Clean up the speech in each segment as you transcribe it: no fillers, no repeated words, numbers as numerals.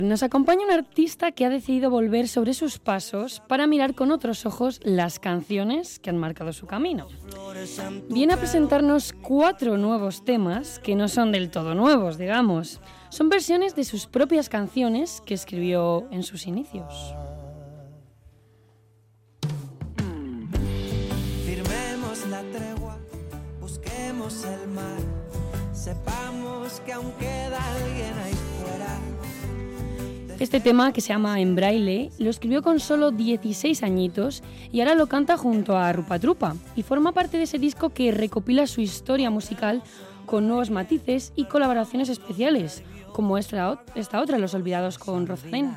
Nos acompaña un artista que ha decidido volver sobre sus pasos para mirar con otros ojos las canciones que han marcado su camino. Viene a presentarnos 4 nuevos temas que no son del todo nuevos, digamos. Son versiones de sus propias canciones que escribió en sus inicios. Firmemos la tregua, busquemos el mar, sepamos que aún queda alguien ahí fuera. Este tema, que se llama En Braille, lo escribió con solo 16 añitos y ahora lo canta junto a Rupa Trupa y forma parte de ese disco que recopila su historia musical con nuevos matices y colaboraciones especiales, como esta otra, Los Olvidados con Rosalén.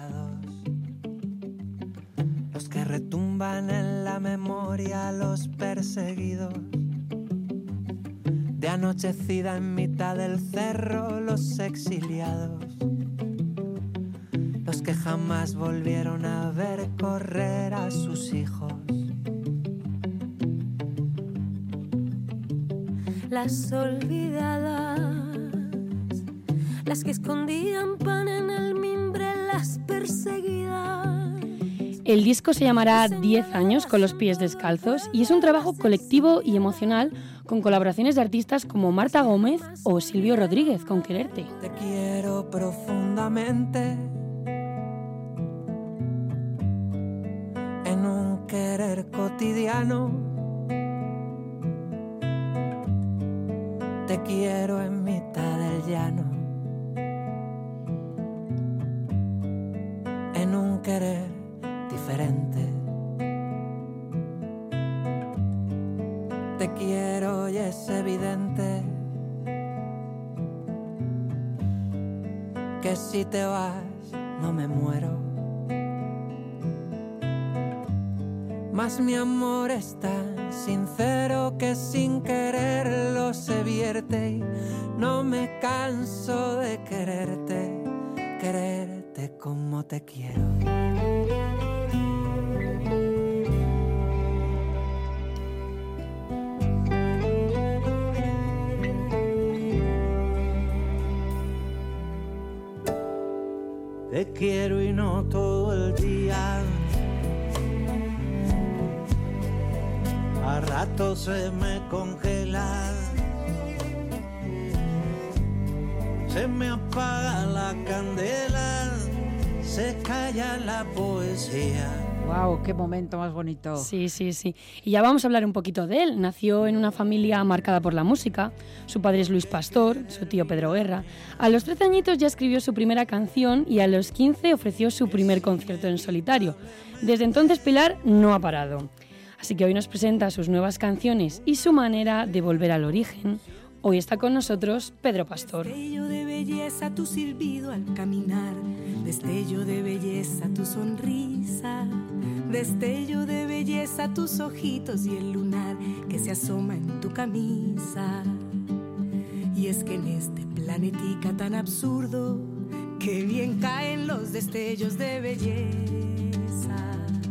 Los que retumban en la memoria, los perseguidos, de anochecida en mitad del cerro, los exiliados, los que jamás volvieron a ver correr a sus hijos. Las olvidadas, las que escondían pan en el mimbre, las perseguidas. El disco se llamará 10 años con los pies descalzos y es un trabajo colectivo y emocional con colaboraciones de artistas como Marta Gómez o Silvio Rodríguez con Quererte. Te quiero profundamente, en un querer cotidiano. Te quiero en mitad del llano, en un querer diferente. Te quiero y es evidente que si te vas no me muero. Mas mi amor es tan sincero que sin quererlo se vierte y no me canso de quererte, quererte como te quiero. Te quiero y no todo el día, a ratos se me congela, se me apaga la candela, se calla la poesía. ¡Wow! ¡Qué momento más bonito! Sí. Y ya vamos a hablar un poquito de él. Nació en una familia marcada por la música. Su padre es Luis Pastor, su tío Pedro Guerra. A los 13 añitos ya escribió su primera canción y a los 15 ofreció su primer concierto en solitario. Desde entonces Pilar no ha parado. Así que hoy nos presenta sus nuevas canciones y su manera de volver al origen. Hoy está con nosotros Pedro Pastor. Destello de belleza tu silbido al caminar, destello de belleza tu sonrisa, destello de belleza tus ojitos y el lunar que se asoma en tu camisa. Y es que en este planetica tan absurdo, qué bien caen los destellos de belleza.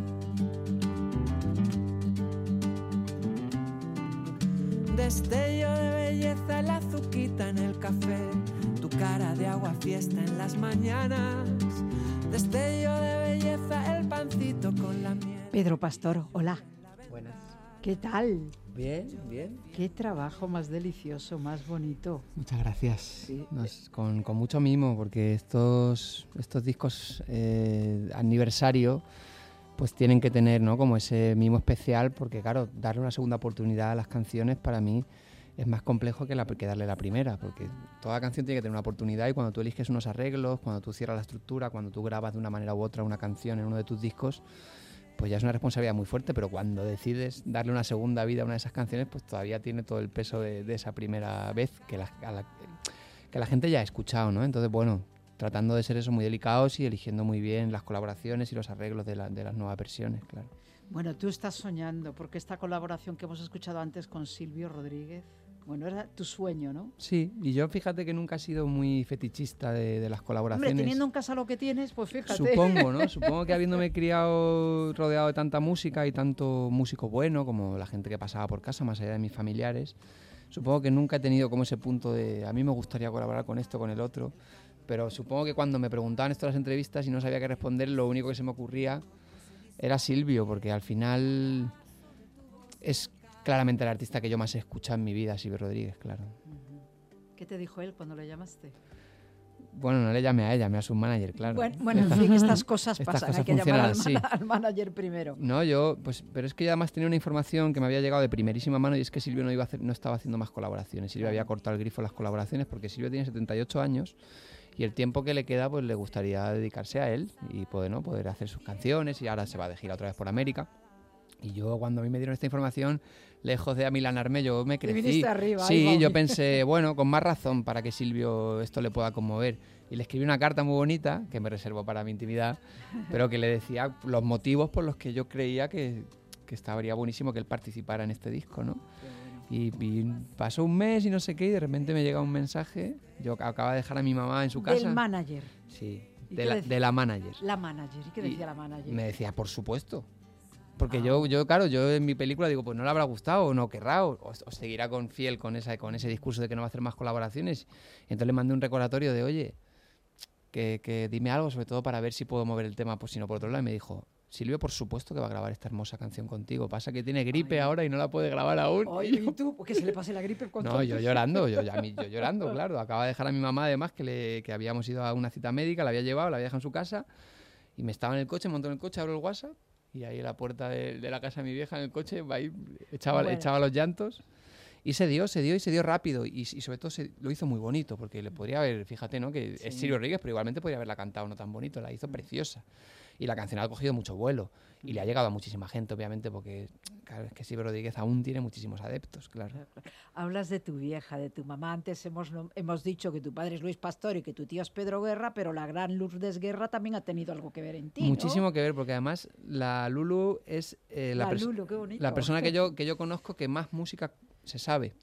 Destello de belleza, la azuquita en el café, tu cara de agua fiesta en las mañanas. Destello de belleza, el pancito con la miel. Pedro Pastor, hola. Buenas. ¿Qué tal? Bien, bien. Qué trabajo más delicioso, más bonito. Muchas gracias. Sí. Con mucho mimo, porque estos discos aniversario pues tienen que tener, ¿no?, como ese mimo especial, porque claro, darle una segunda oportunidad a las canciones para mí es más complejo que darle la primera, porque toda canción tiene que tener una oportunidad y cuando tú eliges unos arreglos, cuando tú cierras la estructura, cuando tú grabas de una manera u otra una canción en uno de tus discos, pues ya es una responsabilidad muy fuerte, pero cuando decides darle una segunda vida a una de esas canciones, pues todavía tiene todo el peso de esa primera vez que la gente ya ha escuchado, ¿no? Entonces, bueno, tratando de ser eso muy delicados y eligiendo muy bien las colaboraciones y los arreglos de las nuevas versiones, claro. Bueno, tú estás soñando, porque esta colaboración que hemos escuchado antes con Silvio Rodríguez, bueno, era tu sueño, ¿no? Sí, y yo fíjate que nunca he sido muy fetichista de las colaboraciones. Hombre, teniendo en casa lo que tienes, pues fíjate. Supongo, ¿no? Supongo que habiéndome criado rodeado de tanta música y tanto músico bueno, como la gente que pasaba por casa, más allá de mis familiares, supongo que nunca he tenido como ese punto de a mí me gustaría colaborar con esto, con el otro. Pero supongo que cuando me preguntaban esto en las entrevistas y no sabía qué responder, lo único que se me ocurría era Silvio, porque al final es claramente el artista que yo más he escuchado en mi vida, Silvio Rodríguez, claro. ¿Qué te dijo él cuando le llamaste? Bueno, no le llamé a ella, llamé a su manager, claro. Bueno, en fin, estas cosas Estas pasan. cosas Hay que llamar funcionan al manager primero. No, yo, pues, pero es que yo además tenía una información que me había llegado de primerísima mano y es que Silvio no estaba haciendo más colaboraciones. Silvio había cortado el grifo en las colaboraciones porque Silvio tiene 78 años y el tiempo que le queda, pues le gustaría dedicarse a él y poder hacer sus canciones, y ahora se va de gira otra vez por América. Y yo, cuando a mí me dieron esta información, lejos de amilanarme, yo me crecí. Te viniste arriba, sí, yo pensé, bueno, con más razón para que Silvio esto le pueda conmover. Y le escribí una carta muy bonita, que me reservo para mi intimidad, pero que le decía los motivos por los que yo creía que estaría buenísimo que él participara en este disco, ¿no? Y pasó un mes y no sé qué, y de repente me llega un mensaje. Yo acababa de dejar a mi mamá en su casa. ¿Del manager? Sí, ¿Y de la manager. La manager. ¿Y qué decía la manager? Me decía, por supuesto. Porque yo en mi película digo, pues no le habrá gustado o no querrá, o seguirá fiel con ese discurso de que no va a hacer más colaboraciones. Y entonces le mandé un recordatorio de, oye, que dime algo, sobre todo para ver si puedo mover el tema, pues si no por otro lado. Y me dijo, Silvio, por supuesto que va a grabar esta hermosa canción contigo. Pasa que tiene gripe ahora y no la puede grabar aún. Oye, ¿y tú? ¿Por qué se le pase la gripe? No, yo llorando, yo llorando, claro. Acaba de dejar a mi mamá, además, que habíamos ido a una cita médica, la había llevado, la había dejado en su casa, y me estaba en el coche, montó en el coche, abro el WhatsApp, y ahí en la puerta de la casa de mi vieja, en el coche, ahí echaba los llantos. Y se dio rápido, y sobre todo lo hizo muy bonito, porque le podría haber, fíjate, ¿no? Que sí. Es Silvio Rodríguez, pero igualmente podría haberla cantado no tan bonito, la hizo preciosa. Y la canción ha cogido mucho vuelo, y le ha llegado a muchísima gente, obviamente, porque claro, es que Silvio Rodríguez aún tiene muchísimos adeptos, claro. Hablas de tu vieja, de tu mamá. Antes hemos dicho que tu padre es Luis Pastor y que tu tío es Pedro Guerra, pero la gran Lourdes Guerra también ha tenido algo que ver en ti, muchísimo, ¿no? que ver, porque además la Lulu es Lulu, qué bonito. la persona que yo conozco que más música se sabe.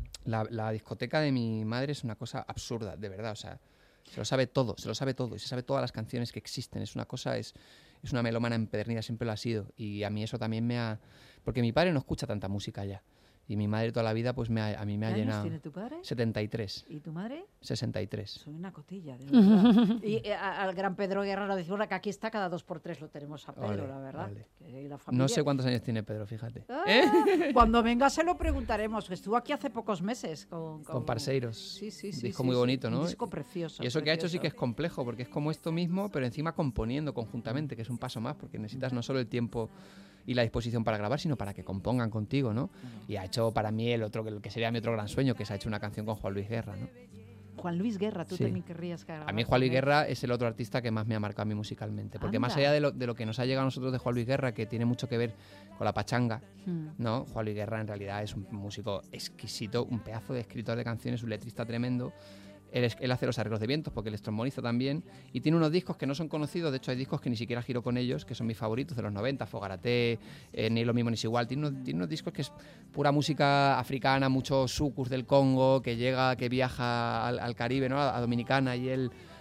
La discoteca de mi madre es una cosa absurda, de verdad, o sea, se lo sabe todo, y se sabe todas las canciones que existen. Es una melómana empedernida, siempre lo ha sido, y a mí eso también porque mi padre no escucha tanta música ya, y mi madre toda la vida pues a mí me ha llenado. ¿Qué años tiene tu padre? 73. ¿Y tu madre? 63. Soy una cotilla, de verdad. Y al gran Pedro Guerra lo decimos que aquí está, cada 2x3 lo tenemos a Pedro, la verdad. La familia... No sé cuántos años tiene Pedro, fíjate. Cuando venga se lo preguntaremos, que estuvo aquí hace pocos meses con Parceiros. Sí. Un disco muy bonito, ¿no? Un disco precioso. Y eso que ha hecho sí que es complejo, porque es como esto mismo, pero encima componiendo conjuntamente, que es un paso más, porque necesitas no solo el tiempo y la disposición para grabar, sino para que compongan contigo, ¿no? Y ha hecho para mí el que sería mi otro gran sueño, que se ha hecho una canción con Juan Luis Guerra, ¿no? Juan Luis Guerra, tú también querrías que grabara. A mí Juan Luis Guerra es el otro artista que más me ha marcado a mí musicalmente, porque más allá de lo que nos ha llegado a nosotros de Juan Luis Guerra, que tiene mucho que ver con la pachanga, ¿no? Juan Luis Guerra en realidad es un músico exquisito, un pedazo de escritor de canciones, un letrista tremendo. Él hace los arreglos de vientos, porque él es trombonista también, y tiene unos discos que no son conocidos. De hecho hay discos que ni siquiera giro con ellos, que son mis favoritos de los 90, Fogarate, Ni lo mismo ni es igual. Tiene unos discos que es pura música africana, mucho sucus del Congo, que viaja al Caribe, ¿no? A Dominicana, y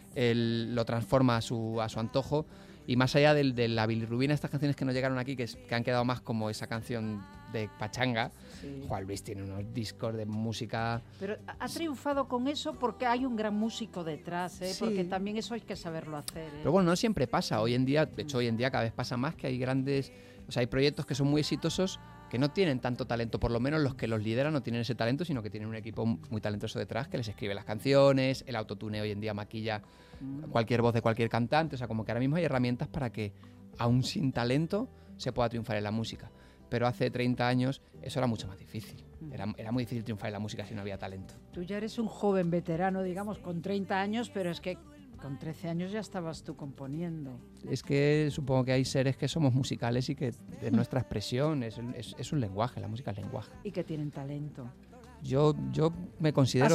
él lo transforma a su antojo. Y más allá de la bilirrubina, estas canciones que nos llegaron aquí, que han quedado más como esa canción de pachanga, Juan Luis tiene unos discos de música... Pero ha triunfado con eso porque hay un gran músico detrás, ¿eh? Sí. Porque también eso hay que saberlo hacer, ¿eh? Pero bueno, no siempre pasa. Hoy en día cada vez pasa más, que hay hay proyectos que son muy exitosos, que no tienen tanto talento, por lo menos los que los lideran no tienen ese talento, sino que tienen un equipo muy talentoso detrás que les escribe las canciones. El autotune hoy en día maquilla cualquier voz de cualquier cantante, o sea, como que ahora mismo hay herramientas para que, aún sin talento, se pueda triunfar en la música. Pero hace 30 años eso era mucho más difícil. Era muy difícil triunfar en la música si no había talento. Tú ya eres un joven veterano, digamos, con 30 años, pero es que con 13 años ya estabas tú componiendo. Es que supongo que hay seres que somos musicales y que es nuestra expresión, es un lenguaje, la música es lenguaje. Y que tienen talento. Yo me considero...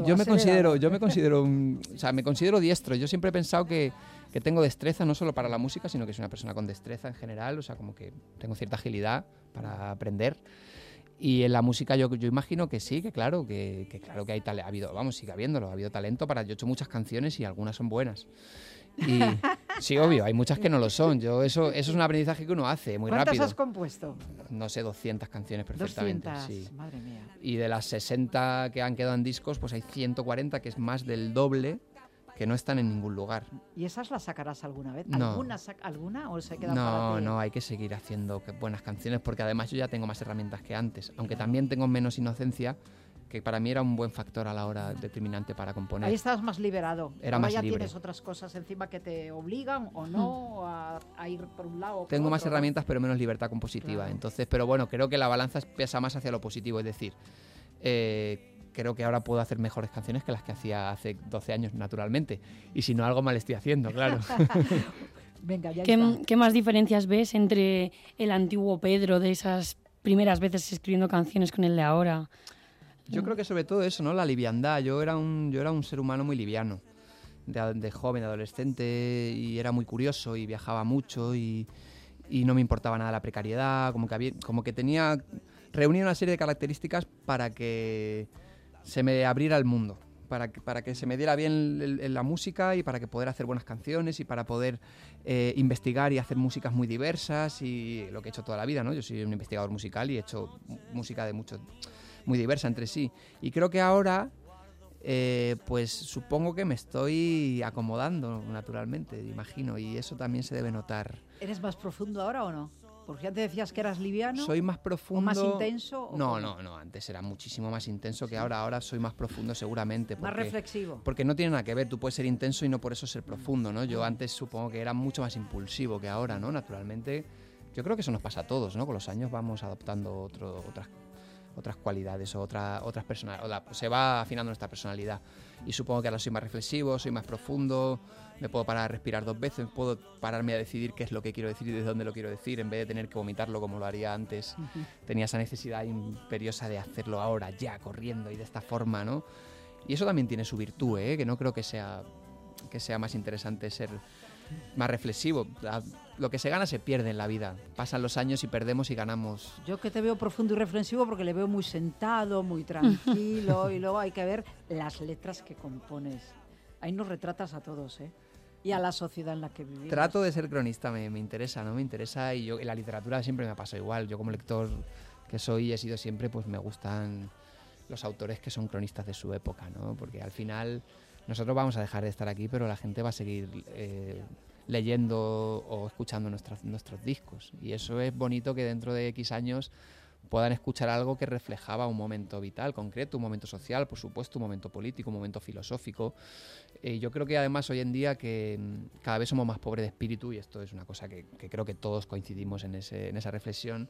me considero diestro. Yo siempre he pensado que tengo destreza no solo para la música, sino que soy una persona con destreza en general, o sea, como que tengo cierta agilidad para aprender. Y en la música yo imagino que sí, que claro que hay talento, sigue habiéndolo, ha habido talento yo he hecho muchas canciones y algunas son buenas. Y sí, obvio, hay muchas que no lo son. Eso es un aprendizaje que uno hace muy rápido. ¿Cuántas has compuesto? No sé, 200 canciones perfectamente. 200, sí. Madre mía. Y de las 60 que han quedado en discos, pues hay 140, que es más del doble que no están en ningún lugar. ¿Y esas las sacarás alguna vez? No. ¿Alguna o se quedan para ti? No, hay que seguir haciendo buenas canciones porque además yo ya tengo más herramientas que antes, aunque también tengo menos inocencia, que para mí era un buen factor a la hora determinante para componer. Ahí estabas más liberado. Era Ahora más ya libre. tienes otras cosas encima que te obligan o no a ir por un lado o por Tengo más otro, ¿no? herramientas pero menos libertad compositiva. Claro. Entonces, pero bueno, creo que la balanza pesa más hacia lo positivo, es decir, creo que ahora puedo hacer mejores canciones que las que hacía hace 12 años, naturalmente. Y si no, algo mal estoy haciendo, claro. Venga, ya está. ¿Qué más diferencias ves entre el antiguo Pedro de esas primeras veces escribiendo canciones con el de ahora? Yo creo que sobre todo eso, ¿no? La liviandad. Yo era un ser humano muy liviano, de joven, de adolescente, y era muy curioso y viajaba mucho y no me importaba nada la precariedad, como que reunía una serie de características para que se me abriera el mundo, para que se me diera bien la música y para que poder hacer buenas canciones y para poder investigar y hacer músicas muy diversas y lo que he hecho toda la vida, ¿no? Yo soy un investigador musical y he hecho música muy diversa entre sí. Y creo que ahora, pues supongo que me estoy acomodando naturalmente, imagino, y eso también se debe notar. ¿Eres más profundo ahora o no? Porque ya te decías que eras liviano. Soy más profundo. ¿O más intenso? No, antes era muchísimo más intenso que ahora. Ahora soy más profundo seguramente. Más reflexivo. Porque no tiene nada que ver, tú puedes ser intenso y no por eso ser profundo, ¿no? Yo antes supongo que era mucho más impulsivo que ahora, ¿no? Naturalmente, yo creo que eso nos pasa a todos, ¿no? Con los años vamos adoptando otras cualidades o otras personalidades, se va afinando nuestra personalidad y supongo que ahora soy más reflexivo, soy más profundo, me puedo parar a respirar 2 veces, puedo pararme a decidir qué es lo que quiero decir y desde dónde lo quiero decir en vez de tener que vomitarlo como lo haría antes. Tenía esa necesidad imperiosa de hacerlo ahora, ya, corriendo y de esta forma, ¿no? Y eso también tiene su virtud, que no creo que sea más interesante ser más reflexivo. Lo que se gana se pierde en la vida. Pasan los años y perdemos y ganamos. Yo que te veo profundo y reflexivo porque le veo muy sentado, muy tranquilo y luego hay que ver las letras que compones. Ahí nos retratas a todos, y a la sociedad en la que vivimos. Trato de ser cronista, me interesa, ¿no? Me interesa y en la literatura siempre me ha pasado igual. Yo como lector que soy y he sido siempre, pues me gustan los autores que son cronistas de su época, ¿no? Porque al final nosotros vamos a dejar de estar aquí, pero la gente va a seguir leyendo o escuchando nuestros discos. Y eso es bonito que dentro de X años puedan escuchar algo que reflejaba un momento vital, concreto, un momento social, por supuesto, un momento político, un momento filosófico. Yo creo que además hoy en día que cada vez somos más pobres de espíritu, y esto es una cosa que creo que todos coincidimos en esa reflexión,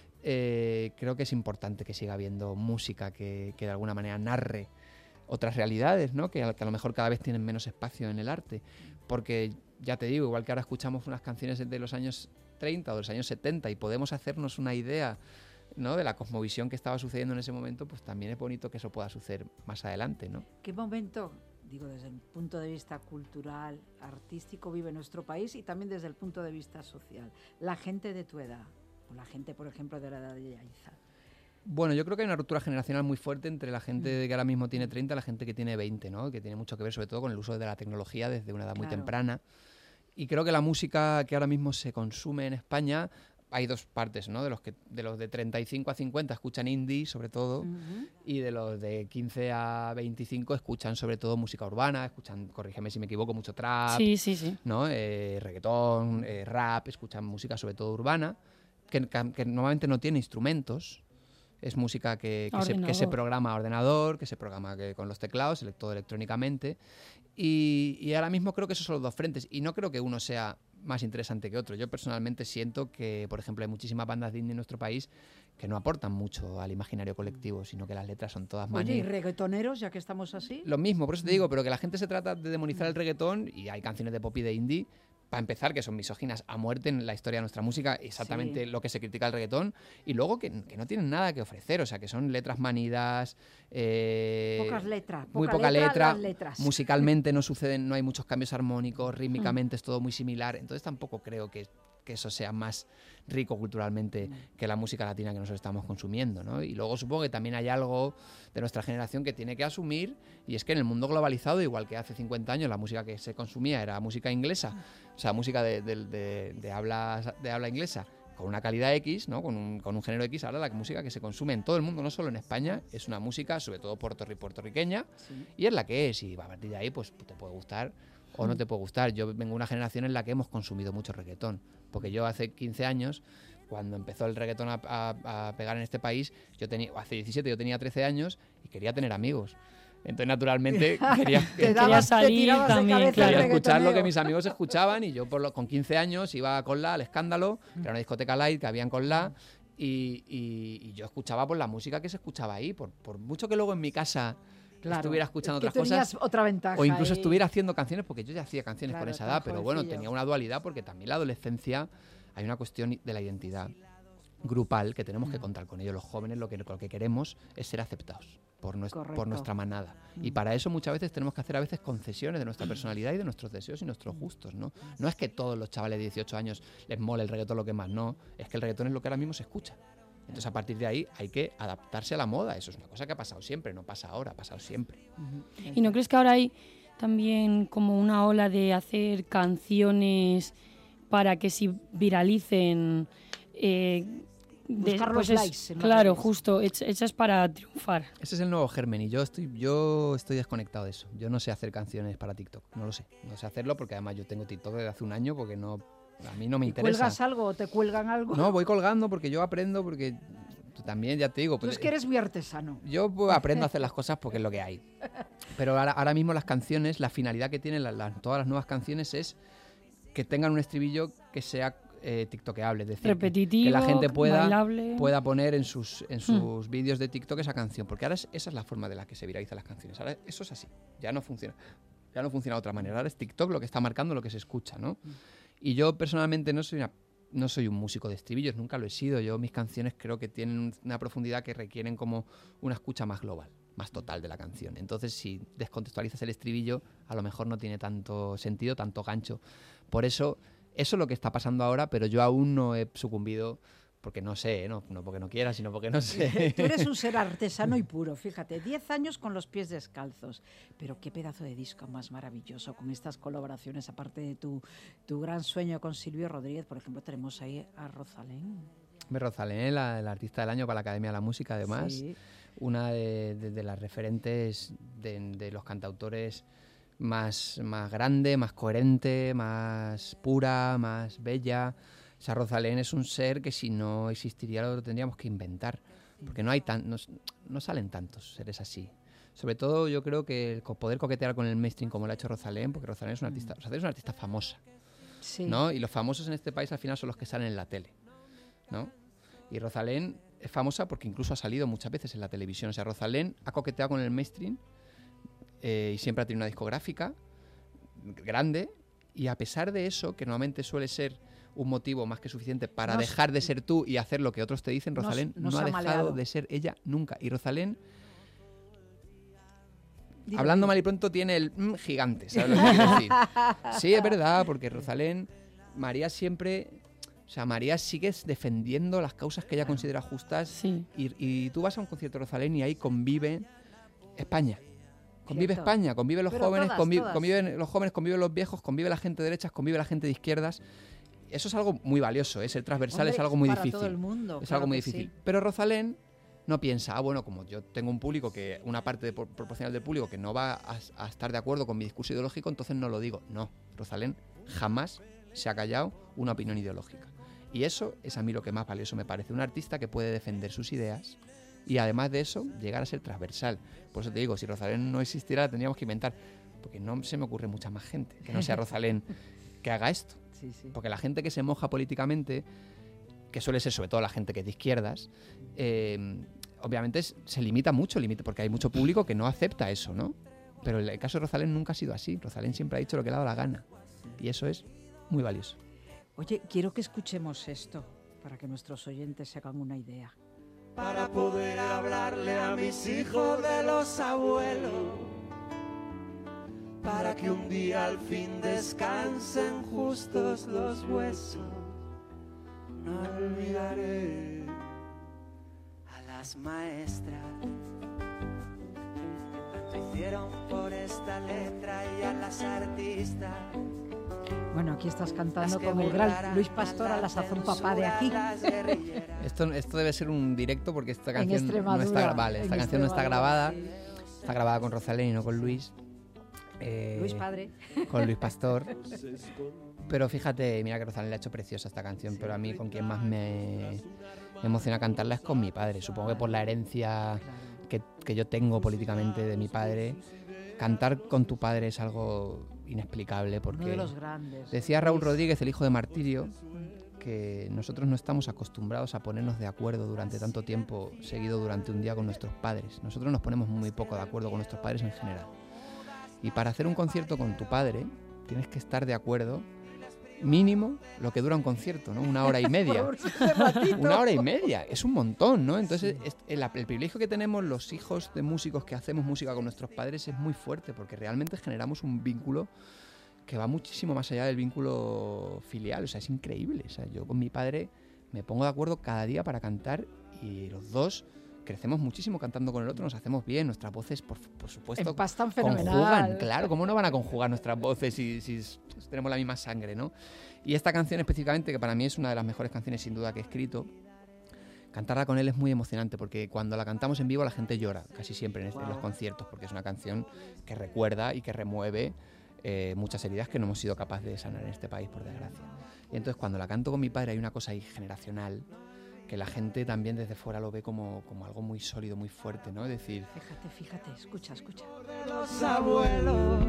creo que es importante que siga habiendo música que de alguna manera narre otras realidades, ¿no? Que a lo mejor cada vez tienen menos espacio en el arte, porque ya te digo, igual que ahora escuchamos unas canciones de los años 30 o de los años 70 y podemos hacernos una idea, ¿no?, de la cosmovisión que estaba sucediendo en ese momento, pues también es bonito que eso pueda suceder más adelante, ¿no? ¿Qué momento, digo, desde el punto de vista cultural, artístico, vive nuestro país y también desde el punto de vista social? La gente de tu edad, o la gente, por ejemplo, de la edad de Yaiza. Bueno, yo creo que hay una ruptura generacional muy fuerte entre la gente que ahora mismo tiene 30 y la gente que tiene 20, ¿no? Que tiene mucho que ver sobre todo con el uso de la tecnología desde una edad muy temprana. Y creo que la música que ahora mismo se consume en España, hay dos partes, ¿no? De los de 35 a 50 escuchan indie, sobre todo, y de los de 15 a 25 escuchan sobre todo música urbana, escuchan, corrígeme si me equivoco, mucho trap, sí. ¿no? Reggaetón, rap, escuchan música sobre todo urbana, que normalmente no tiene instrumentos. Es música que se programa a ordenador, que se programa con los teclados, todo electrónicamente. Y ahora mismo creo que esos son los dos frentes. Y no creo que uno sea más interesante que otro. Yo personalmente siento que, por ejemplo, hay muchísimas bandas de indie en nuestro país que no aportan mucho al imaginario colectivo, sino que las letras son todas Oye, ¿y reggaetoneros, ya que estamos así? Lo mismo, por eso te digo, pero que la gente se trata de demonizar el reggaetón, y hay canciones de pop y de indie, para empezar, que son misóginas a muerte en la historia de nuestra música, exactamente lo que se critica el reggaetón, y luego que no tienen nada que ofrecer, o sea, que son letras manidas, pocas letras, muy poca letra, las letras. Musicalmente no hay muchos cambios armónicos, rítmicamente es todo muy similar, entonces tampoco creo que eso sea más rico culturalmente que la música latina que nosotros estamos consumiendo, ¿no? Y luego supongo que también hay algo de nuestra generación que tiene que asumir, y es que en el mundo globalizado, igual que hace 50 años la música que se consumía era música inglesa, o sea, música de habla inglesa, con una calidad X, ¿no? Con un género X. Ahora la música que se consume en todo el mundo, no solo en España, es una música sobre todo puertorriqueña, y es la que es, y a partir de ahí pues te puede gustar o no te puede gustar. Yo vengo de una generación en la que hemos consumido mucho reggaetón, porque yo hace 15 años, cuando empezó el reggaetón a pegar en este país, hace 17 yo tenía 13 años y quería tener amigos. Entonces, naturalmente, quería salir también, quería escuchar lo que mis amigos escuchaban, y yo con 15 años iba a Conla, al Escándalo, que era una discoteca light que había en Conla, y yo escuchaba pues la música que se escuchaba ahí, por mucho que luego en mi casa estuviera escuchando otras cosas, otra ventaja, o incluso estuviera haciendo canciones, porque yo ya hacía canciones por esa edad, pero bueno, jovencillo. tenía una dualidad, porque también la adolescencia hay una cuestión de la identidad grupal que tenemos que contar con ello. Los jóvenes lo que queremos es ser aceptados por nuestra manada, y para eso muchas veces tenemos que hacer concesiones de nuestra personalidad y de nuestros deseos y nuestros gustos, ¿no? No es que todos los chavales de 18 años les mole el reggaetón lo que más, no, es que el reggaetón es lo que ahora mismo se escucha. Entonces, a partir de ahí hay que adaptarse a la moda. Eso es una cosa que ha pasado siempre, no pasa ahora, ha pasado siempre. ¿Y no crees que ahora hay también como una ola de hacer canciones para que se viralicen? Buscar los likes. Claro, justo, hechas para triunfar. Ese es el nuevo germen, y yo estoy desconectado de eso. Yo no sé hacer canciones para TikTok, no sé hacerlo, porque además yo tengo TikTok desde hace un año, porque a mí no me interesa. ¿Cuelgas algo o te cuelgan algo? No, voy colgando porque yo aprendo, porque también, ya te digo... Tú es que eres muy artesano. Yo aprendo a hacer las cosas porque es lo que hay. Pero ahora mismo las canciones, la finalidad que tienen todas las nuevas canciones es que tengan un estribillo que sea tiktokeable, es decir, repetitivo, que la gente bailable, pueda poner en sus vídeos de TikTok esa canción, porque ahora esa es la forma de la que se viralizan las canciones. Ahora eso es así, ya no funciona de otra manera. Ahora es TikTok lo que está marcando lo que se escucha, ¿no? Y yo personalmente no soy un músico de estribillos, nunca lo he sido. Yo, mis canciones creo que tienen una profundidad que requieren como una escucha más global, más total de la canción. Entonces, si descontextualizas el estribillo, a lo mejor no tiene tanto sentido, tanto gancho. Por eso es lo que está pasando ahora, pero yo aún no he sucumbido, porque no sé, no porque no quiera, sino porque no sé. Tú eres un ser artesano y puro, fíjate, 10 años con los pies descalzos, pero qué pedazo de disco más maravilloso, con estas colaboraciones, aparte de tu gran sueño con Silvio Rodríguez, por ejemplo, tenemos ahí a Rosalén. Rosalén, la artista del año para la Academia de la Música, además, sí. Una de las referentes de los cantautores más grande, más coherente, más pura, más bella. O sea, Rosalén es un ser que si no existiría lo tendríamos que inventar, porque no salen tantos seres así. Sobre todo yo creo que poder coquetear con el mainstream como lo ha hecho Rosalén, porque Rosalén es una artista famosa, sí. ¿No? Y los famosos en este país al final son los que salen en la tele, ¿no? Y Rosalén es famosa porque incluso ha salido muchas veces en la televisión. O sea, Rosalén ha coqueteado con el mainstream y siempre ha tenido una discográfica grande, y a pesar de eso, que normalmente suele ser un motivo más que suficiente para dejar de ser tú y hacer lo que otros te dicen, Rosalén no ha dejado de ser ella nunca. Y Rosalén, hablando mal y pronto, tiene el gigante, ¿sabes lo que quiero decir? Sí, es verdad, porque Rosalén, María sigue defendiendo las causas que ella considera justas, sí. Y tú vas a un concierto de Rosalén y ahí convive España. Convive Cierto. España, convive los jóvenes, conviven los jóvenes, conviven los viejos, convive la gente de derechas, convive la gente de izquierdas. Eso es algo muy valioso, ser transversal. Hombre, es algo muy difícil. Todo el mundo, es algo muy difícil. Sí. Pero Rosalén no piensa, bueno, como yo tengo un público una parte proporcional del público que no va a estar de acuerdo con mi discurso ideológico, entonces no lo digo. No, Rosalén jamás se ha callado una opinión ideológica. Y eso es a mí lo que más valioso me parece. Un artista que puede defender sus ideas y además de eso llegar a ser transversal. Por eso te digo, si Rosalén no existiera la tendríamos que inventar, porque no se me ocurre mucha más gente que no sea Rosalén que haga esto. Sí, sí. Porque la gente que se moja políticamente, que suele ser sobre todo la gente que es de izquierdas, obviamente se limita mucho, porque hay mucho público que no acepta eso, ¿no? Pero el caso de Rosalén nunca ha sido así. Rosalén siempre ha dicho lo que le ha dado la gana, y eso es muy valioso. Oye, quiero que escuchemos esto para que nuestros oyentes se hagan una idea. Para poder hablarle a mis hijos de los abuelos, para que un día al fin descansen justos los huesos, no olvidaré a las maestras que tanto hicieron por esta letra, y a las artistas Bueno, aquí estás cantando con el gran Luis Pastor, a la sazón papá de aquí. Esto debe ser un directo porque esta canción Extremadura, no está, vale, esta en canción no está Extremadura, grabada. sí. Está grabada con Rosalén y no con Luis. Luis padre. Con Luis Pastor. Pero fíjate, mira que Rosalén le ha hecho preciosa esta canción, pero a mí con quien más me emociona cantarla es con mi padre. Supongo que por la herencia que yo tengo políticamente de mi padre, cantar con tu padre es algo inexplicable, porque Uno de los grandes. decía Raúl Rodríguez, el hijo de Martirio, que nosotros no estamos acostumbrados a ponernos de acuerdo durante tanto tiempo seguido durante un día con nuestros padres. Nosotros nos ponemos muy poco de acuerdo con nuestros padres en general. Y para hacer un concierto con tu padre tienes que estar de acuerdo mínimo lo que dura un concierto, ¿no? 1 hora y media. 1 hora y media, es un montón, ¿no? Entonces el privilegio que tenemos los hijos de músicos que hacemos música con nuestros padres es muy fuerte, porque realmente generamos un vínculo que va muchísimo más allá del vínculo filial. O sea, es increíble. O sea, yo con mi padre me pongo de acuerdo cada día para cantar y los dos crecemos muchísimo cantando con el otro, nos hacemos bien, nuestras voces, por supuesto, empastan fenomenal. Conjugan, claro, ¿cómo no van a conjugar nuestras voces si tenemos la misma sangre, ¿no? Y esta canción específicamente, que para mí es una de las mejores canciones sin duda que he escrito, cantarla con él es muy emocionante, porque cuando la cantamos en vivo la gente llora, casi siempre en los conciertos, porque es una canción que recuerda y que remueve muchas heridas que no hemos sido capaces de sanar en este país, por desgracia. Y entonces cuando la canto con mi padre hay una cosa ahí generacional, que la gente también desde fuera lo ve como algo muy sólido, muy fuerte, ¿no? Es decir... Fíjate, escucha. De los abuelos,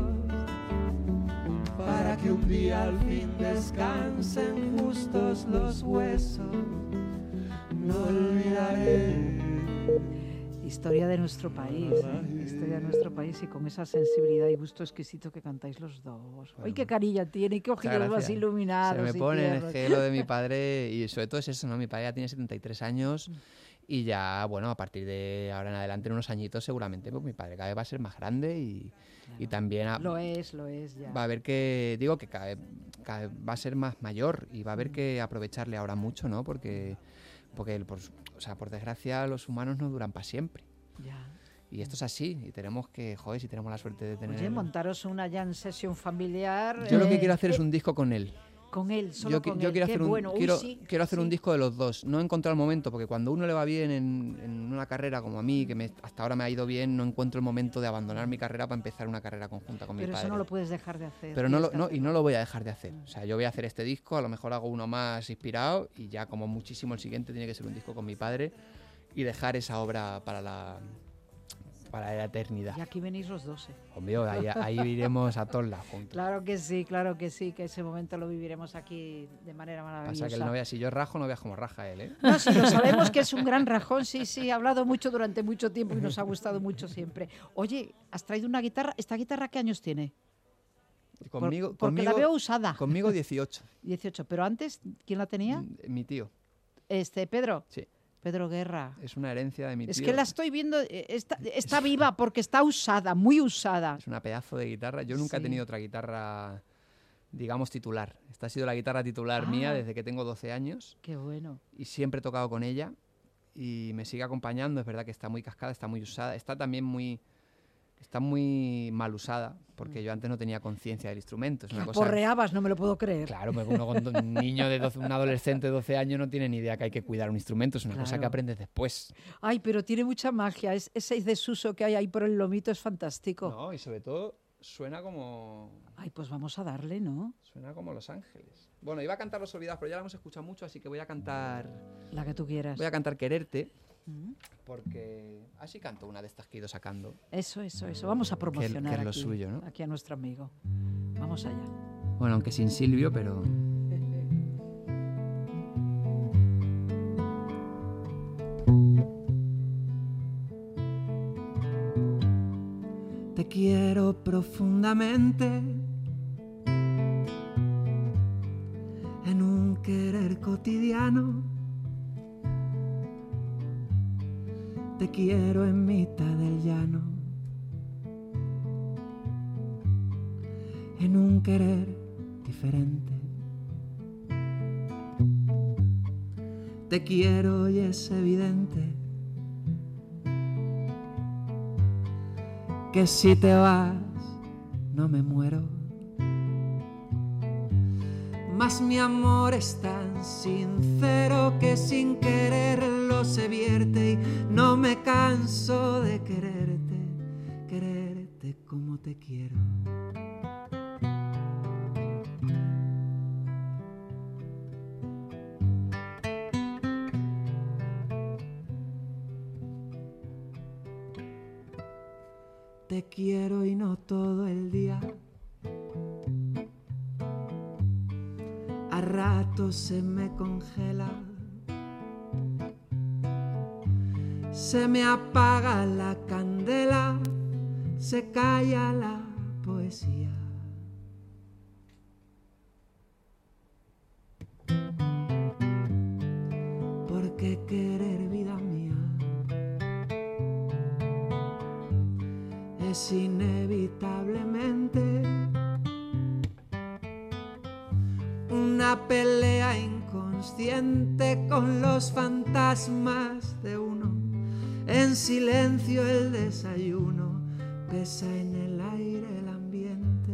para que un día al fin descansen justos los huesos, no olvidaré. Historia de nuestro país, historia de nuestro país, y con esa sensibilidad y gusto exquisito que cantáis los dos. ¡Ay, qué carilla tiene! ¡Y qué ojillos más iluminados! Se me pone el gelo de mi padre, y sobre todo es eso, ¿no? Mi padre ya tiene 73 años y ya, bueno, a partir de ahora en adelante, en unos añitos seguramente, pues mi padre cada vez va a ser más grande y también... Lo es ya. Va a haber que, digo que cada vez va a ser más mayor y va a haber que aprovecharle ahora mucho, ¿no? Porque por desgracia los humanos no duran para siempre. Ya. Y esto es así, y tenemos que, joder, si tenemos la suerte de tener... Oye, montaros una jam session familiar. Yo lo que quiero hacer es un disco con él. Con él, solo con él. Yo quiero hacer un disco de los dos. No he encontrado el momento, porque cuando uno le va bien en una carrera como a mí, que hasta ahora me ha ido bien, no encuentro el momento de abandonar mi carrera para empezar una carrera conjunta con mi padre. Pero eso no lo puedes dejar de hacer. Pero no lo voy a dejar de hacer. O sea, yo voy a hacer este disco, a lo mejor hago uno más inspirado y ya como muchísimo el siguiente tiene que ser un disco con mi padre y dejar esa obra para la eternidad. Y aquí venís los 12. Hombre, ahí iremos a todos lados juntos. Claro que sí, que ese momento lo viviremos aquí de manera maravillosa. Pasa que él no vea, si yo rajo, no veas como raja él, ¿eh? No, sí, lo sabemos que es un gran rajón, sí, ha hablado mucho durante mucho tiempo y nos ha gustado mucho siempre. Oye, has traído una guitarra, ¿esta guitarra qué años tiene? Porque la veo usada. Conmigo 18. 18, pero antes, ¿quién la tenía? Mi tío. ¿Pedro? Sí. Pedro Guerra. Es una herencia de mi tío. Es que la estoy viendo, está viva porque está usada, muy usada. Es una pedazo de guitarra. Yo nunca he tenido otra guitarra, digamos, titular. Esta ha sido la guitarra titular mía desde que tengo 12 años. Qué bueno. Y siempre he tocado con ella y me sigue acompañando. Es verdad que está muy cascada, está muy usada. Está también muy mal usada, porque yo antes no tenía conciencia del instrumento. Es una cosa... Porreabas, no me lo puedo creer. Claro, porque un niño de 12, un adolescente de 12 años no tiene ni idea que hay que cuidar un instrumento. Es una cosa que aprendes después. Ay, pero tiene mucha magia. Ese desuso que hay ahí por el lomito es fantástico. No, y sobre todo suena como... Ay, pues vamos a darle, ¿no? Suena como Los Ángeles. Bueno, iba a cantar Los Olvidados, pero ya la hemos escuchado mucho, así que voy a cantar... La que tú quieras. Voy a cantar Quererte. Porque así canto una de estas que he ido sacando. Eso. Vamos a promocionar que es lo suyo, ¿no? Aquí a nuestro amigo. Vamos allá. Bueno, aunque sin Silvio, pero... Te quiero profundamente en un querer cotidiano. Te quiero en mitad del llano, en un querer diferente. Te quiero y es evidente que si te vas no me muero. Mas mi amor es tan sincero que sin quererlo se vierte y no me canso de quererte, quererte como te quiero. Te quiero y no todo el día. A ratos se me congela, se me apaga la candela, se calla la poesía. Porque querer, vida mía, es inevitablemente una pelea inconsciente con los fantasmas de uno. En silencio el desayuno pesa en el aire el ambiente.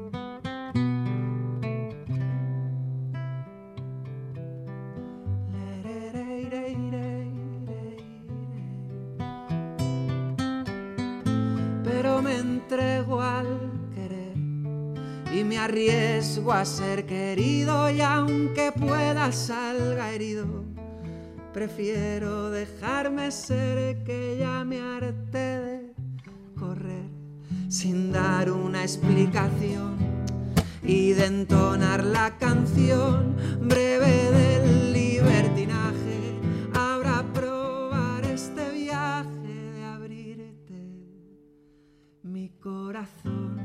Pero me entrego al querer y me arriesgo a ser querido, y aunque pueda salga herido, prefiero dejarme ser, que ya me harté de correr sin dar una explicación y de entonar la canción breve del libertinaje. Habrá probar este viaje de abrirte mi corazón.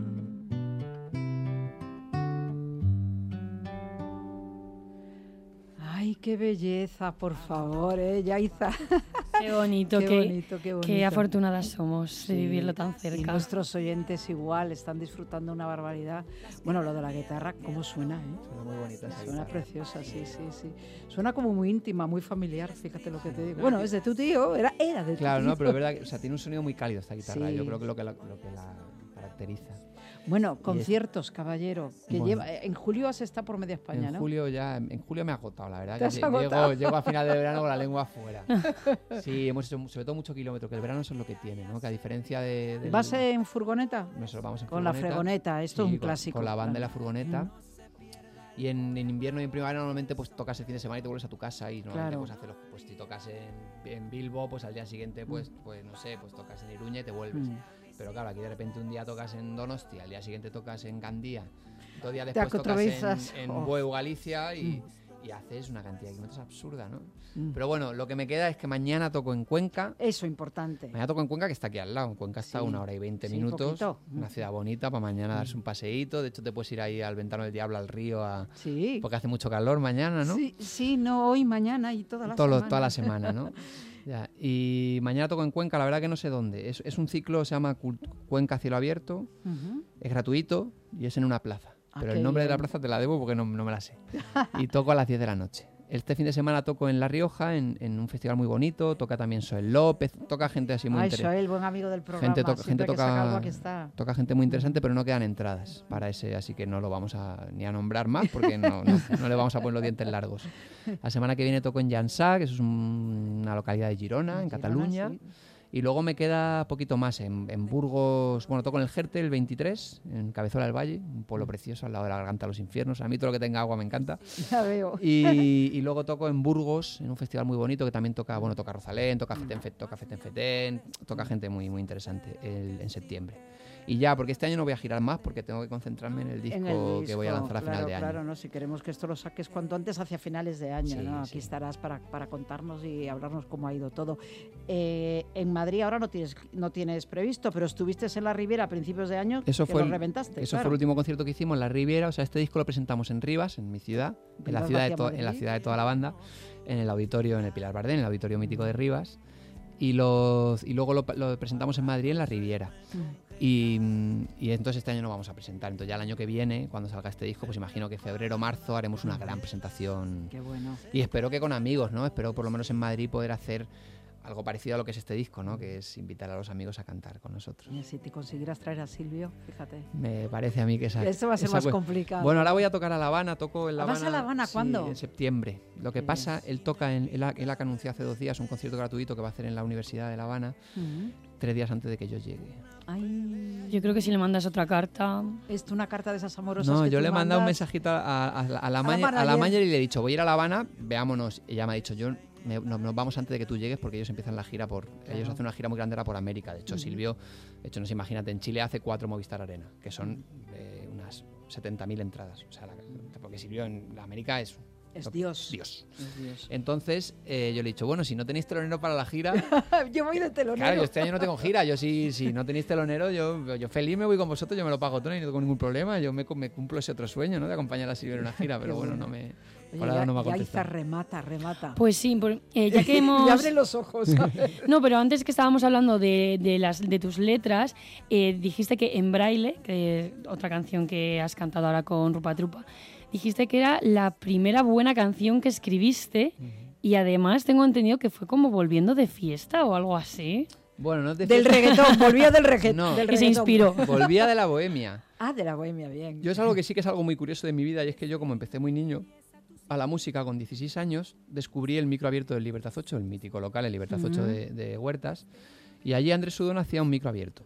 Ay, qué belleza, por favor, Yaiza. Qué bonito, Qué bonito, qué bonito. Qué afortunadas somos de vivirlo tan Y cerca. nuestros oyentes igual están disfrutando una barbaridad. Bueno, lo de la guitarra, ¿cómo suena? Suena muy bonita esa Suena guitarra. preciosa, sí. Suena como muy íntima, muy familiar, fíjate lo que te digo. Bueno, es de tu tío, era de tu Claro, tío. no, pero es verdad que, o sea, tiene un sonido muy cálido esta guitarra. Sí. Yo creo que lo que la caracteriza. Bueno, conciertos, caballero, que Bueno. lleva, en julio has estado por media España, En ¿no? julio me ha agotado, la verdad. ¿Te que has agotado? llego a final de verano con la lengua afuera. Sí, hemos hecho sobre todo mucho kilómetro, que el verano eso es lo que tiene, ¿no? Que a diferencia del... ¿Vas en furgoneta? Nosotros vamos en Con la furgoneta. fregoneta, esto es Sí, un clásico. Con la banda claro. de la furgoneta. Y en invierno y en primavera normalmente pues tocas el fin de semana y te vuelves a tu casa, y normalmente Claro. pues haces pues si tocas en Bilbo, pues al día siguiente pues no sé, pues tocas en Iruña y te vuelves. Pero claro, aquí de repente un día tocas en Donostia, al día siguiente tocas en Gandía, 2 días después tocas acontrovizas. en Oh. Bueu, Galicia, y haces una cantidad de kilómetros absurda, ¿no? Mm. Pero bueno, lo que me queda es que mañana toco en Cuenca. Eso, importante. Mañana toco en Cuenca, que está aquí al lado. En Cuenca está Sí. 1 hora y 20 Sí, minutos. poquito. Una ciudad bonita para mañana darse un paseíto. De hecho, te puedes ir ahí al Ventano del Diablo, al río, Sí. porque hace mucho calor mañana, ¿no? Sí, no hoy, mañana y toda la semana. Toda la semana, ¿no? Ya. Y mañana toco en Cuenca, la verdad que no sé dónde. Es un ciclo, se llama Cuenca Cielo Abierto. Ujú. Es gratuito y es en una plaza. Ah, Pero qué el nombre de la bien. plaza te la debo porque no me la sé. Y toco a las 10 de la noche. Este fin de semana toco en La Rioja, en un festival muy bonito. Toca también Soel López, toca gente así muy Ay, interesante. Joel, buen amigo del programa. Siempre que saca algo, aquí está. Toca gente muy interesante, pero no quedan entradas para ese, así que no lo vamos ni a nombrar más porque no le vamos a poner los dientes largos. La semana que viene toco en Llançà, que eso es una localidad de Girona, en Cataluña. Sí. Y luego me queda poquito más en Burgos. Bueno, toco en el Jerte el 23, en Cabezuela del Valle, un pueblo precioso al lado de la Garganta de los Infiernos. A mí todo lo que tenga agua me encanta. Ya veo. Y luego toco en Burgos, en un festival muy bonito que también toca Rosalén, toca Feten, toca gente muy, muy interesante en septiembre. Y ya, porque este año no voy a girar más porque tengo que concentrarme en el disco que voy a lanzar a final de año. Claro, ¿no? Si queremos que esto lo saques cuanto antes hacia finales de año, Sí, ¿no? Aquí sí. estarás para contarnos y hablarnos cómo ha ido todo. En Madrid ahora no tienes previsto, pero estuviste en la Riviera a principios de año, Eso que fue lo el- reventaste. Eso claro. fue el último concierto que hicimos en la Riviera. O sea, este disco lo presentamos en Rivas, en mi ciudad, en la Pilar ciudad, García en la Madrid. ciudad de toda la banda, en el auditorio, en el Pilar Bardén, en el auditorio mítico de Rivas. Y luego lo presentamos en Madrid, en la Riviera. Y entonces este año no vamos a presentar. Entonces ya el año que viene, cuando salga este disco, pues imagino que febrero o marzo haremos una gran presentación. Qué bueno. Y espero que con amigos, ¿no? Espero por lo menos en Madrid poder hacer algo parecido a lo que es este disco, ¿no? Que es invitar a los amigos a cantar con nosotros. Y si te consiguieras traer a Silvio, fíjate. Me parece a mí que Eso va a ser más complicado. Bueno, ahora voy a tocar a La Habana, toco en La Habana. ¿Vas a La Habana cuándo? En septiembre. Lo que pasa, él toca, él ha anunciado hace 2 días un concierto gratuito que va a hacer en la Universidad de La Habana, 3 días antes de que yo llegue. Ay, Yo creo que si le mandas otra carta... ¿es una carta de esas amorosas No, que yo tú le he mandado un mandas? mensajito a la manager. manager y le he dicho, voy a ir a La Habana, veámonos. Ella me ha dicho, nos vamos antes de que tú llegues porque ellos empiezan la gira ellos hacen una gira muy grande ahora por América. De hecho, Silvio, no sé, imagínate, en Chile hace 4 Movistar Arena, que son unas 70.000 entradas. O sea, porque Silvio en la América es Dios. Dios. Es Dios. Entonces, yo le he dicho, bueno, si no tenéis telonero para la gira... Yo voy de telonero. Claro, yo este año no tengo gira. Yo si no tenéis telonero, yo feliz me voy con vosotros, yo me lo pago todo y no tengo ningún problema. Yo me cumplo ese otro sueño, ¿no? De acompañar a Silvia en una gira, pero bueno, no me... Oye, por ahora no me ha ya contestado. remata. Pues sí, ya que hemos... Y abre los ojos. No, pero antes que estábamos hablando de tus letras, dijiste que En Braille, que otra canción que has cantado ahora con Rupa Trupa, dijiste que era la primera buena canción que escribiste y además tengo entendido que fue como volviendo de fiesta o algo así. Bueno, no te Del reggaetón, volvía del reggaetón. No. del Que se reggaetón. inspiró. Volvía de la bohemia. Ah, de la bohemia, bien. Yo es algo que sí que es algo muy curioso de mi vida y es que yo, como empecé muy niño a la música con 16 años, descubrí el micro abierto del Libertad 8, el mítico local, el Libertad 8 de Huertas, y allí Andrés Sudón hacía un micro abierto.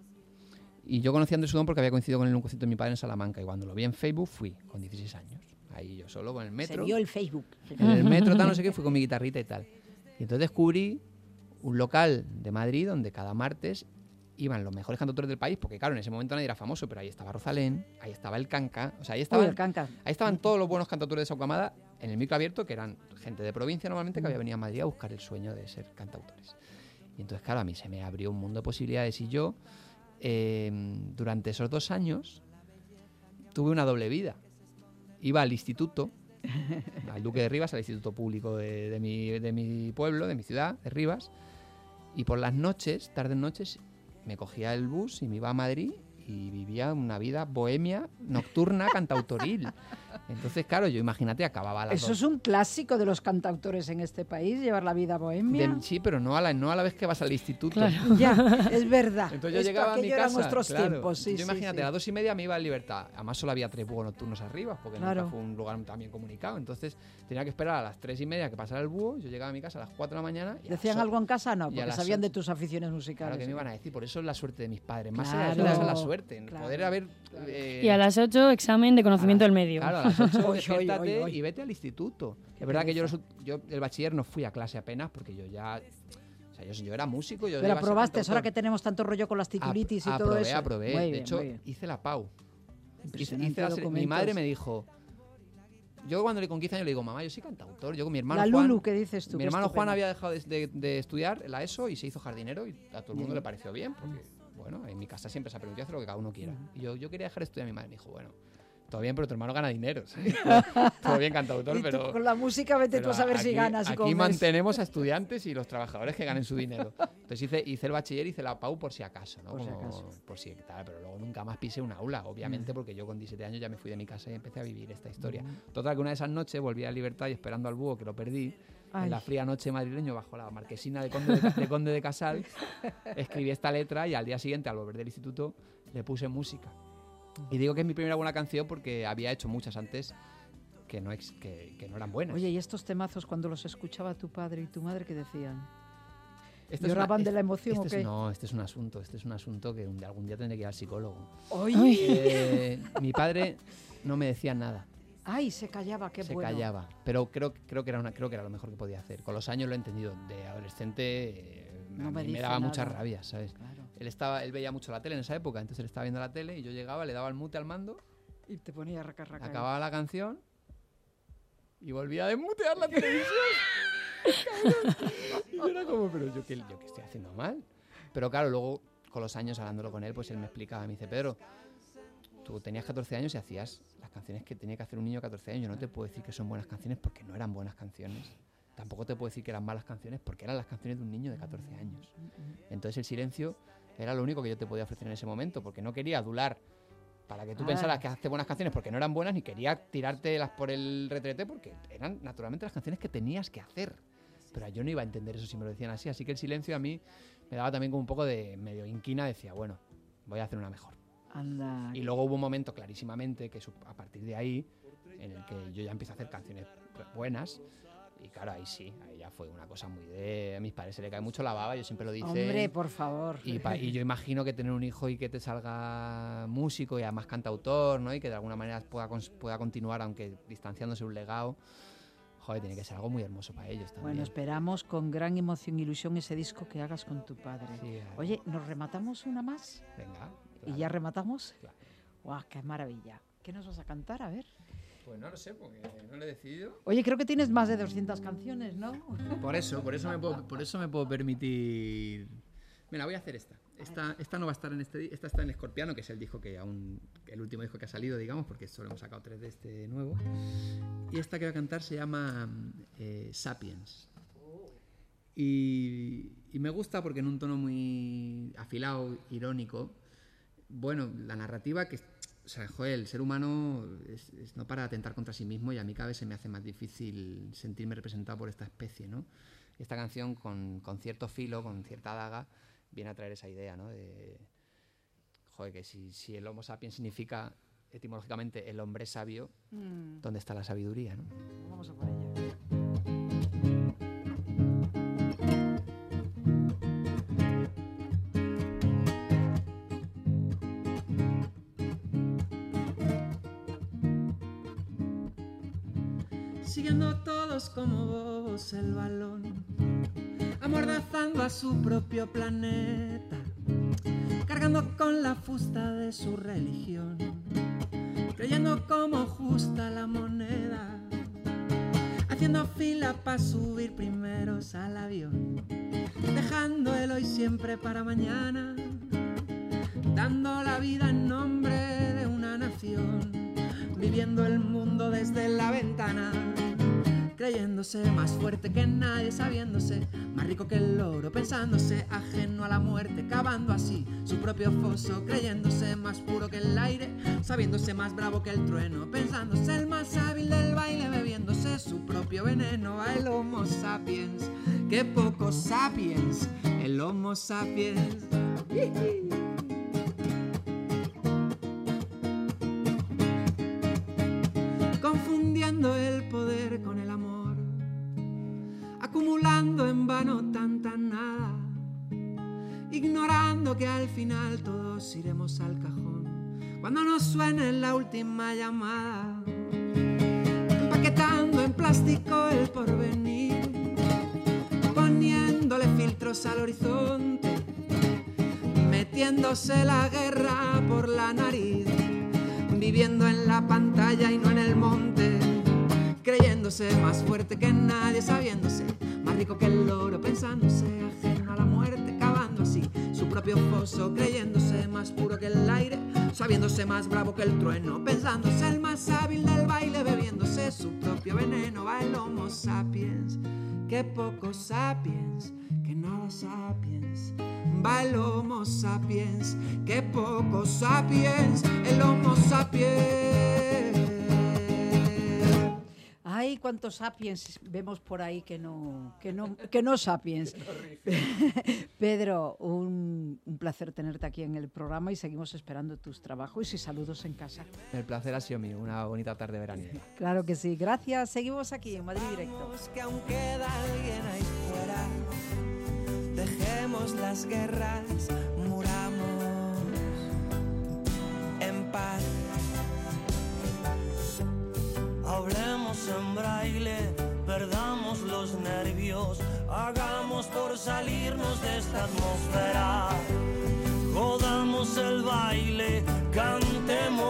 Y yo conocí a Andrés Sudón porque había coincidido con él en un concierto de mi padre en Salamanca y cuando lo vi en Facebook fui con 16 años. Ahí yo solo con el metro. Se vio el Facebook. En el metro, tal, no sé qué, fui con mi guitarrita y tal. Y entonces descubrí un local de Madrid donde cada martes iban los mejores cantautores del país, porque claro, en ese momento nadie era famoso, pero ahí estaba Rosalén, ahí estaba el Canca, o sea, ahí estaban todos los buenos cantautores de Saucamada en el micro abierto, que eran gente de provincia normalmente que había venido a Madrid a buscar el sueño de ser cantautores. Y entonces, claro, a mí se me abrió un mundo de posibilidades y yo, durante esos 2 años, tuve una doble vida. Iba al instituto, al Duque de Rivas, al instituto público de mi pueblo, de mi ciudad, de Rivas, y por las noches, tardes noches, me cogía el bus y me iba a Madrid y vivía una vida bohemia, nocturna, cantautoril. Entonces, claro, yo imagínate, acababa a las Eso 2. es un clásico de los cantautores en este país, llevar la vida bohemia. Sí, pero no a la vez que vas al instituto. Claro. Ya, es verdad. Entonces yo llegaba a mi casa, eran nuestros claro. tiempos, sí, yo imagínate, sí. a las 2:30 me iba a Libertad. Además solo había 3 búhos nocturnos arriba, porque Claro. nunca fue un lugar también comunicado. Entonces tenía que esperar a las 3:30 que pasara el búho. Yo llegaba a mi casa a las 4 de la mañana. Y ¿Decían algo en casa? No, y a porque las sabían de 8. tus aficiones musicales. Claro, que me iban a decir, por eso es la suerte de mis padres. Más Claro, allá de eso, es la suerte. claro, Poder haber... Y a las 8, examen de conocimiento del medio. Claro, a las 8 Oy, despiértate oy. y vete al instituto. Qué Es verdad que pereza. yo el bachiller no fui a clase apenas porque yo ya... O sea, yo era músico. Yo Pero iba a ser aprobaste, cantautor. ahora que tenemos tanto rollo con las titulitis y todo eso. Aprobé. Muy De bien, hecho, muy bien. hice la PAU. Impresionante Mi documentos. madre me dijo... Yo cuando le con 15 años le digo, mamá, yo soy cantautor. Yo con mi hermano La Juan... Lulu, ¿qué dices tú? Mi Qué hermano Juan estupendo. había dejado de estudiar la ESO y se hizo jardinero y a todo el mundo le pareció bien porque, bueno, en mi casa siempre se ha permitido hacer lo que cada uno quiera. Y yo quería dejar de estudiar. Mi madre me dijo, bueno, todo bien, pero tu hermano gana dinero. ¿sabes? Todo bien, cantautor, Y tú pero... con la música vete tú a saber si ganas y Aquí comes. mantenemos a estudiantes y los trabajadores que ganen su dinero. Entonces hice el bachiller, hice la PAU por si acaso, ¿no? Por si acaso. Por si tal, pero luego nunca más pisé un aula, obviamente, porque yo con 17 años ya me fui de mi casa y empecé a vivir esta historia. Total, que una de esas noches volví a Libertad y esperando al búho, que lo perdí, Ay. en la fría noche madrileño bajo la marquesina de Conde de Casal, escribí esta letra y al día siguiente, al volver del instituto, le puse música. Y digo que es mi primera buena canción porque había hecho muchas antes que no eran buenas. Oye, ¿y estos temazos cuando los escuchaba tu padre y tu madre qué decían? Esto ¿Lloraban de la emoción o qué? No, este es un asunto que algún día tendré que ir al psicólogo. Ay, Mi padre no me decía nada, ay, se callaba, qué se bueno. callaba, pero creo que era lo mejor que podía hacer. Con los años lo he entendido. De adolescente No a me mí dice me daba nada. mucha rabia, ¿sabes? Claro. Él veía mucho la tele en esa época, entonces él estaba viendo la tele y yo llegaba, le daba el mute al mando, Y te ponía raca. acababa la canción y volvía a desmutear la televisión. Y yo era como, pero yo qué estoy haciendo mal. Pero claro, luego con los años hablándolo con él, pues él me explicaba, me dice, Pedro, tú tenías 14 años y hacías las canciones que tenía que hacer un niño de 14 años. Yo no te puedo decir que son buenas canciones porque no eran buenas canciones. Tampoco te puedo decir que eran malas canciones porque eran las canciones de un niño de 14 años. Entonces el silencio era lo único que yo te podía ofrecer en ese momento porque no quería adular para que tú pensaras que haces buenas canciones porque no eran buenas, ni quería tirártelas por el retrete porque eran naturalmente las canciones que tenías que hacer. pero yo no iba a entender eso si me lo decían así que el silencio a mí me daba también como un poco de medio inquina, decía, bueno, voy a hacer una mejor. Anda. Y luego hubo un momento clarísimamente que a partir de ahí en el que yo ya empiezo a hacer canciones buenas. Y claro, ahí ya fue una cosa muy de... A mis padres se le cae mucho la baba, yo siempre lo dicen. Hombre, por favor. Y yo imagino que tener un hijo y que te salga músico y además cantautor, ¿no? Y que de alguna manera pueda continuar, aunque distanciándose un legado. Joder, tiene que ser algo muy hermoso para ellos también. Bueno, esperamos con gran emoción e ilusión ese disco que hagas con tu padre. Sí, Oye, ¿nos rematamos una más? Venga. ¿Y ya rematamos? Claro. ¡Guau, qué maravilla! ¿Qué nos vas a cantar? A ver. Pues no lo sé, porque no lo he decidido. Oye, creo que tienes más de 200 canciones, ¿no? Por eso me puedo permitir... Mira, voy a hacer esta. Esta no va a estar en esta está en Escorpiano, que es el disco el último disco que ha salido, digamos, porque solo hemos sacado 3 de este nuevo. Y esta que voy a cantar se llama Sapiens. Y me gusta porque en un tono muy afilado, irónico. Bueno, la narrativa que... O sea, joder, el ser humano no para de atentar contra sí mismo y a mí cada vez se me hace más difícil sentirme representado por esta especie, ¿no? Y esta canción con cierto filo, con cierta daga, viene a traer esa idea, ¿no? De, joder, que si el Homo sapiens significa etimológicamente el hombre sabio, ¿dónde está la sabiduría, no? Vamos a por ella. Siguiendo todos como bobos el balón, amordazando a su propio planeta, cargando con la fusta de su religión, creyendo como justa la moneda, haciendo fila para subir primeros al avión, dejando el hoy siempre para mañana, dando la vida en nombre de una nación, viviendo el mundo desde la ventana, creyéndose más fuerte que nadie, sabiéndose más rico que el oro, pensándose ajeno a la muerte, cavando así su propio foso, creyéndose más puro que el aire, sabiéndose más bravo que el trueno, pensándose el más hábil del baile, bebiéndose su propio veneno. Va el Homo sapiens, qué poco sapiens, el Homo sapiens. Confundiendo el poder con el amor, acumulando en vano tanta nada, ignorando que al final todos iremos al cajón cuando nos suene la última llamada, empaquetando en plástico el porvenir, poniéndole filtros al horizonte, metiéndose la guerra por la nariz, viviendo en la pantalla y no en el monte, creyéndose más fuerte que nadie, sabiéndose más rico que el oro, pensándose ajeno a la muerte, cavando así su propio foso, creyéndose más puro que el aire, sabiéndose más bravo que el trueno, pensándose el más hábil del baile, bebiéndose su propio veneno. Va el Homo sapiens, qué poco sapiens, que nada sapiens. Va el Homo sapiens, qué poco sapiens, el Homo sapiens. Ay, cuántos sapiens vemos por ahí que no sapiens. Pedro, un placer tenerte aquí en el programa y seguimos esperando tus trabajos y saludos en casa. El placer ha sido mío, una bonita tarde veraniega. Claro que sí, gracias. Seguimos aquí en Madrid Directo. Que aún queda alguien ahí fuera, dejemos las guerras, muramos en paz. Hablemos en braille, perdamos los nervios, hagamos por salirnos de esta atmósfera, jodamos el baile, cantemos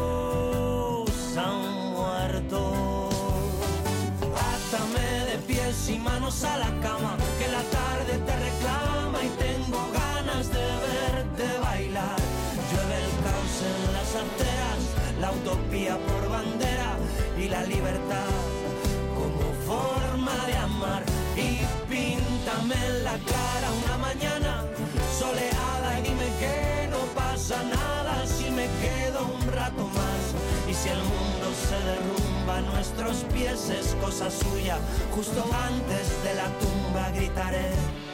a un muerto. Átame de pies y manos a la cama, que la tarde te reclama y tengo ganas de verte bailar. Llueve el caos en las arteras, la utopía por bandera y la libertad como forma de amar. Y píntame en la cara una mañana soleada y dime que no pasa nada si me quedo un rato más. Y si el mundo se derrumba a nuestros pies es cosa suya. Justo antes de la tumba gritaré.